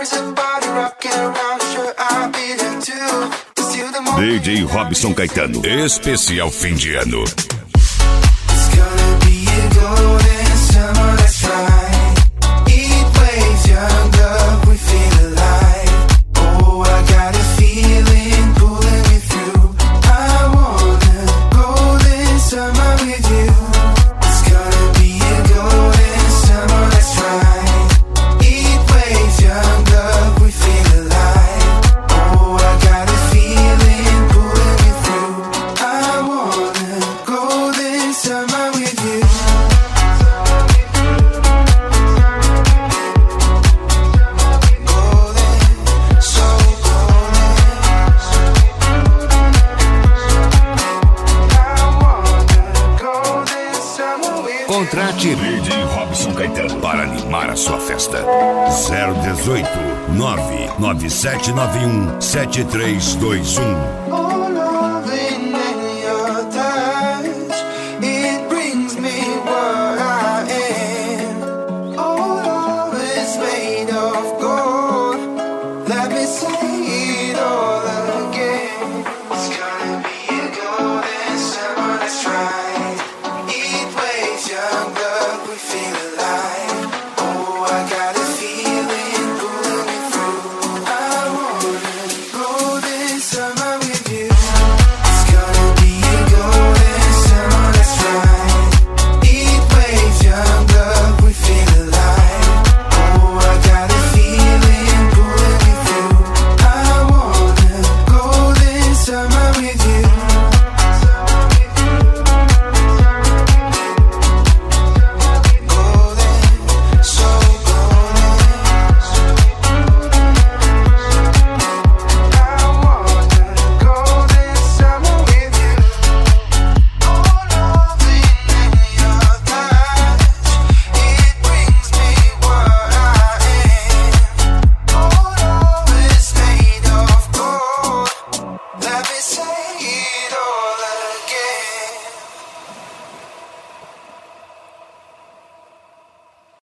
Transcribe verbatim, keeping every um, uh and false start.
D J Robson Caetano, especial fim de ano. Contrate D J Robson Caetano para animar a sua festa. zero dezoito, nove nove sete nove um, sete três dois um. Made of gold.